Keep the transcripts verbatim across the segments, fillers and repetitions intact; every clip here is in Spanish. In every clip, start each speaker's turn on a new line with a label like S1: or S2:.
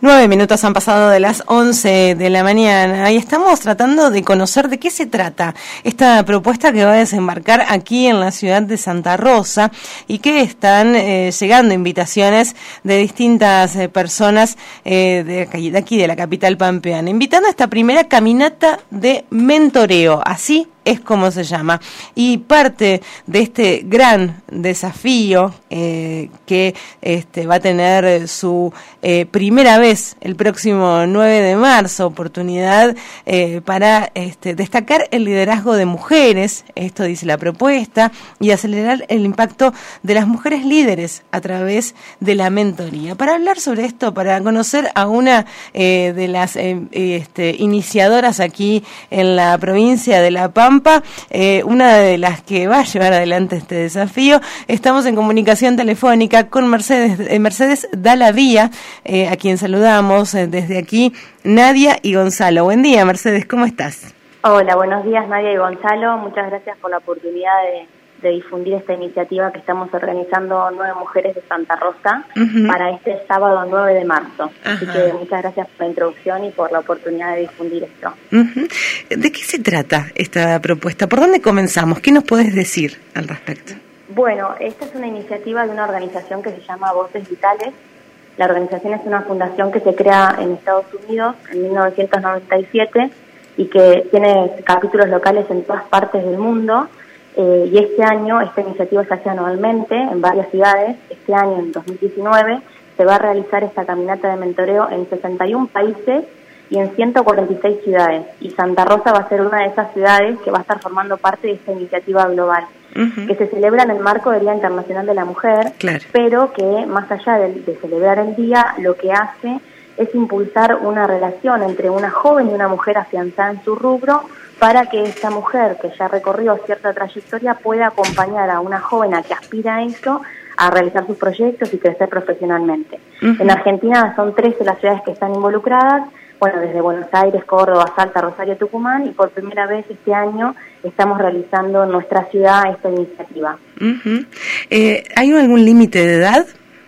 S1: Nueve minutos han pasado de las once de la mañana y estamos tratando de conocer de qué se trata esta propuesta que va a desembarcar aquí en la ciudad de Santa Rosa y que están eh, llegando invitaciones de distintas eh, personas eh, de, aquí, de aquí, de la capital pampeana, invitando a esta primera caminata de mentoreo, así es como se llama, y parte de este gran desafío eh, que este, va a tener su eh, primera vez el próximo nueve de marzo, oportunidad eh, para este, destacar el liderazgo de mujeres, esto dice la propuesta, y acelerar el impacto de las mujeres líderes a través de la mentoría. Para hablar sobre esto, para conocer a una eh, de las eh, este, iniciadoras aquí en la provincia de La Pampa, Eh, una de las que va a llevar adelante este desafío, estamos en comunicación telefónica con Mercedes, eh, Mercedes Dalabía, eh, a quien saludamos eh, desde aquí, Nadia y Gonzalo. Buen día, Mercedes, ¿cómo estás?
S2: Hola, buenos días, Nadia y Gonzalo. Muchas gracias por la oportunidad de, de difundir esta iniciativa que estamos organizando Nueve Mujeres de Santa Rosa uh-huh. para este sábado nueve de marzo. Uh-huh. Así que muchas gracias por la introducción y por la oportunidad de difundir esto.
S1: Uh-huh. ¿De qué se trata esta propuesta? ¿Por dónde comenzamos? ¿Qué nos podés decir al respecto?
S2: Bueno, esta es una iniciativa de una organización que se llama Voces Vitales. La organización es una fundación que se crea en Estados Unidos en mil novecientos noventa y siete y que tiene capítulos locales en todas partes del mundo. Eh, y este año, esta iniciativa se hace anualmente en varias ciudades. Este año, en dos mil diecinueve, se va a realizar esta caminata de mentoreo en sesenta y un países y en ciento cuarenta y seis ciudades. Y Santa Rosa va a ser una de esas ciudades que va a estar formando parte de esta iniciativa global, uh-huh. que se celebra en el marco del Día Internacional de la Mujer,
S1: claro.
S2: pero que más allá de, de celebrar el día, lo que hace es impulsar una relación entre una joven y una mujer afianzada en su rubro, para que esta mujer que ya recorrió cierta trayectoria pueda acompañar a una joven a que aspira a eso, a realizar sus proyectos y crecer profesionalmente. Uh-huh. En Argentina son trece las ciudades que están involucradas, bueno, desde Buenos Aires, Córdoba, Salta, Rosario, Tucumán, y por primera vez este año estamos realizando en nuestra ciudad esta iniciativa.
S1: Uh-huh. Eh, ¿Hay algún límite de edad?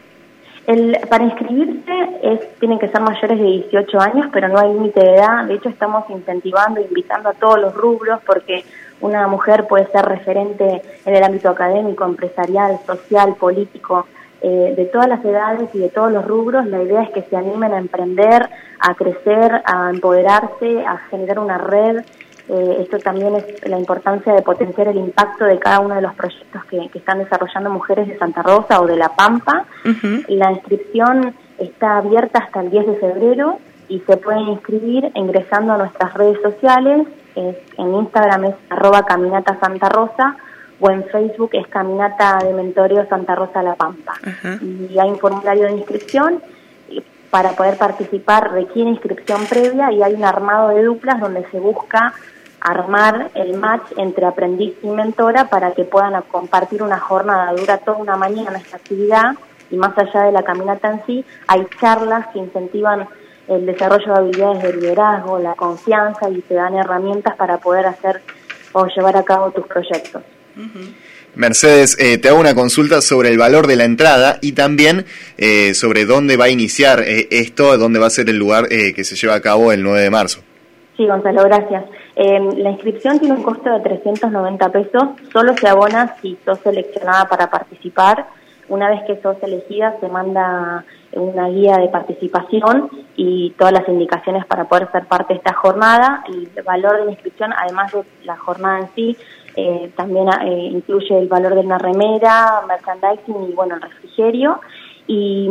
S2: El, para inscribirse es, tienen que ser mayores de dieciocho años, pero no hay límite de edad. De hecho, estamos incentivando, invitando a todos los rubros, porque una mujer puede ser referente en el ámbito académico, empresarial, social, político, eh, de todas las edades y de todos los rubros. La idea es que se animen a emprender, a crecer, a empoderarse, a generar una red. Eh, esto también es la importancia de potenciar el impacto de cada uno de los proyectos que, que están desarrollando mujeres de Santa Rosa o de La Pampa. Uh-huh. La inscripción está abierta hasta el diez de febrero y se pueden inscribir ingresando a nuestras redes sociales. Es, en Instagram es arroba caminata Santa Rosa o en Facebook es caminata de mentoreo Santa Rosa La Pampa. Uh-huh. Y hay un formulario de inscripción. Para poder participar requiere inscripción previa y hay un armado de duplas donde se busca armar el match entre aprendiz y mentora para que puedan compartir una jornada. Dura toda una mañana esta actividad y más allá de la caminata en sí, hay charlas que incentivan el desarrollo de habilidades de liderazgo, la confianza y te dan herramientas para poder hacer o llevar a cabo tus proyectos.
S3: Uh-huh. Mercedes, eh, te hago una consulta sobre el valor de la entrada y también eh, sobre dónde va a iniciar eh, esto, dónde va a ser el lugar eh, que se lleva a cabo el nueve de marzo.
S2: Sí, Gonzalo, gracias. Eh, la inscripción tiene un costo de trescientos noventa pesos, solo se abona si sos seleccionada para participar. Una vez que sos elegida se manda una guía de participación y todas las indicaciones para poder ser parte de esta jornada. El valor de la inscripción, además de la jornada en sí, Eh, también eh, incluye el valor de una remera, merchandising y bueno, el refrigerio y,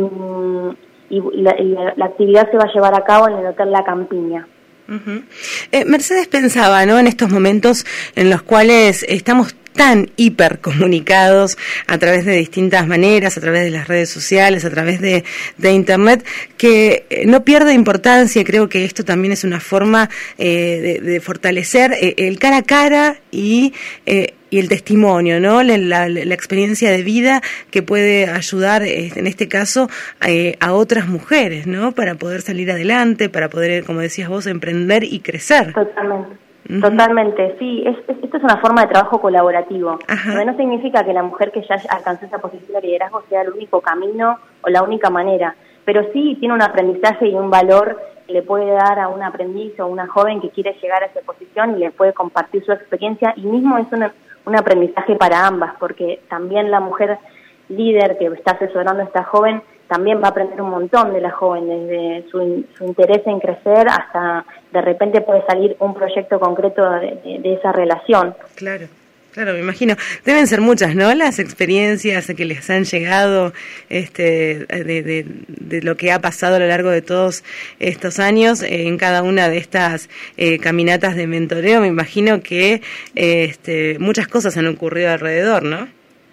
S2: y, la, y la actividad se va a llevar a cabo en el Hotel La Campiña.
S1: Uh-huh. Eh, Mercedes pensaba, ¿no?, en estos momentos en los cuales estamos tan hipercomunicados a través de distintas maneras, a través de las redes sociales, a través de, de Internet, que no pierde importancia. Creo que esto también es una forma eh, de, de fortalecer eh, el cara a cara y eh, y el testimonio, ¿no? La, la, la experiencia de vida que puede ayudar, eh, en este caso, eh, a otras mujeres, ¿no? Para poder salir adelante, para poder, como decías vos, emprender y crecer.
S2: Totalmente. Uh-huh. Totalmente, sí. Es, es, esto es una forma de trabajo colaborativo. No, no significa que la mujer que ya alcanzó esa posición de liderazgo sea el único camino o la única manera. pero sí tiene un aprendizaje y un valor que le puede dar a un aprendiz o una joven que quiere llegar a esa posición y le puede compartir su experiencia, y mismo es una, un aprendizaje para ambas, porque también la mujer líder que está asesorando a esta joven también va a aprender un montón de la joven, desde su, su interés en crecer hasta de repente puede salir un proyecto concreto de, de, de esa relación.
S1: Claro. Claro, me imagino. Deben ser muchas, ¿no? Las experiencias que les han llegado este, de, de, de lo que ha pasado a lo largo de todos estos años eh, en cada una de estas eh, caminatas de mentoreo. Me imagino que eh, este, muchas cosas han ocurrido alrededor, ¿no?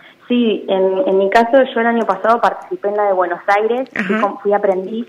S2: Sí, en, en mi caso, yo el año pasado participé en la de Buenos Aires, fui, fui aprendiz,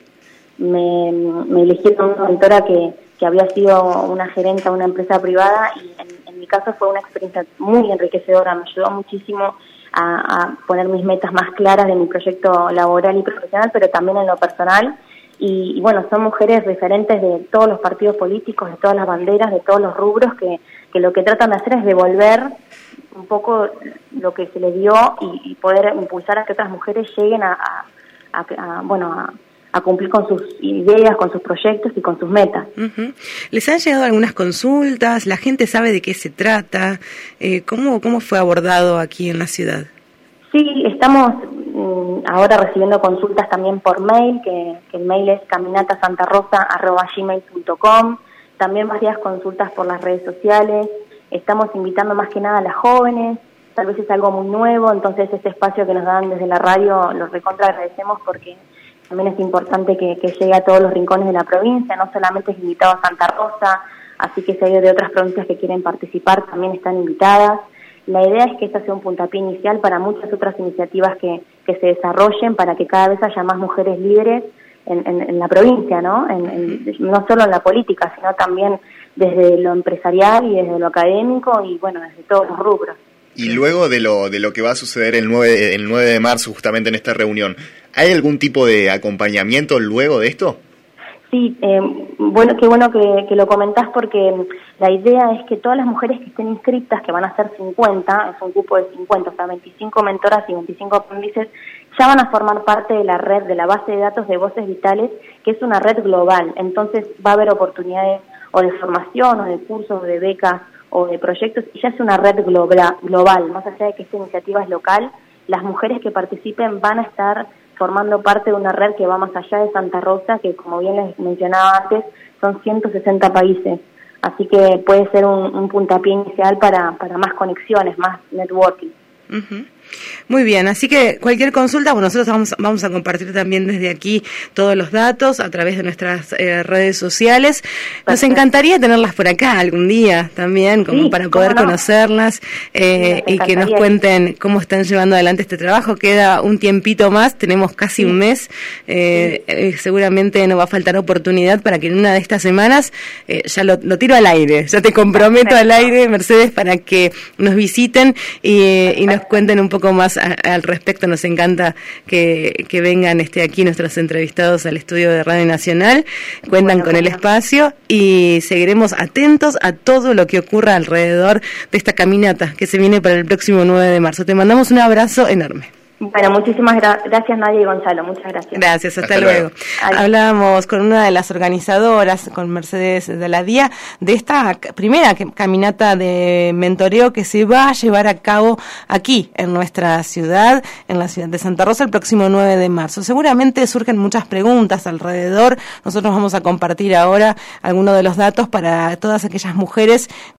S2: me, me eligieron una mentora que, que había sido una gerente de una empresa privada, y en, en mi caso fue una experiencia muy enriquecedora, me ayudó muchísimo a, a poner mis metas más claras de mi proyecto laboral y profesional, pero también en lo personal. Y, y bueno, son mujeres referentes de todos los partidos políticos, de todas las banderas, de todos los rubros, que, que lo que tratan de hacer es devolver un poco lo que se le dio y, y poder impulsar a que otras mujeres lleguen a, a, a, a bueno, a, a cumplir con sus ideas, con sus proyectos y con sus metas. Uh-huh.
S1: ¿Les han llegado algunas consultas? ¿La gente sabe de qué se trata? Eh, ¿cómo, ¿Cómo fue abordado aquí en la ciudad?
S2: Sí, estamos mm, ahora recibiendo consultas también por mail, que, que el mail es caminata santa rosa arroba gmail punto com, también varias consultas por las redes sociales. Estamos invitando más que nada a las jóvenes, tal vez es algo muy nuevo, entonces este espacio que nos dan desde la radio lo recontra agradecemos, porque también es importante que, que llegue a todos los rincones de la provincia, no solamente es invitado a Santa Rosa, así que si hay de otras provincias que quieren participar también están invitadas. La idea es que esta sea un puntapié inicial para muchas otras iniciativas que, que se desarrollen, para que cada vez haya más mujeres líderes en, en, en la provincia, ¿no? En, en, no solo en la política, sino también desde lo empresarial y desde lo académico y, bueno, desde todos los rubros.
S3: Y luego de lo de lo que va a suceder el nueve, el nueve de marzo, justamente en esta reunión, ¿hay algún tipo de acompañamiento luego de esto?
S2: Sí, eh, bueno, qué bueno que, que lo comentás, porque la idea es que todas las mujeres que estén inscritas, que van a ser cincuenta, es un grupo de cincuenta, o sea, veinticinco mentoras y veinticinco aprendices, ya van a formar parte de la red, de la base de datos de Voces Vitales, que es una red global. Entonces va a haber oportunidades o de formación, o de cursos, o de becas, o de proyectos, y ya es una red global, global. Más allá de que esta iniciativa es local, las mujeres que participen van a estar formando parte de una red que va más allá de Santa Rosa, que como bien les mencionaba antes, son ciento sesenta países. Así que puede ser un, un puntapié inicial para, para más conexiones, más networking.
S1: Uh-huh. Muy bien, así que cualquier consulta, bueno, nosotros vamos, vamos a compartir también desde aquí todos los datos a través de nuestras eh, redes sociales. Nos Perfecto. Encantaría tenerlas por acá algún día también, como sí, para poder no? conocerlas eh, sí, y que nos cuenten cómo están llevando adelante este trabajo. Queda un tiempito más, tenemos casi sí. un mes, eh, sí. eh, seguramente no va a faltar oportunidad para que en una de estas semanas, eh, ya lo, lo tiro al aire, ya te comprometo Perfecto. al aire, Mercedes, para que nos visiten y, y nos cuenten un poco más a, al respecto. Nos encanta que, que vengan este aquí nuestros entrevistados al estudio de Radio Nacional, cuentan bueno, con bueno. el espacio y seguiremos atentos a todo lo que ocurra alrededor de esta caminata que se viene para el próximo nueve de marzo. Te mandamos un abrazo enorme.
S2: Bueno, muchísimas gra- gracias Nadia y Gonzalo, muchas gracias.
S1: Gracias, hasta, hasta luego. luego. Hablábamos con una de las organizadoras, con Mercedes de la Día, de esta primera caminata de mentoreo que se va a llevar a cabo aquí, en nuestra ciudad, en la ciudad de Santa Rosa, el próximo nueve de marzo. Seguramente surgen muchas preguntas alrededor. Nosotros vamos a compartir ahora algunos de los datos para todas aquellas mujeres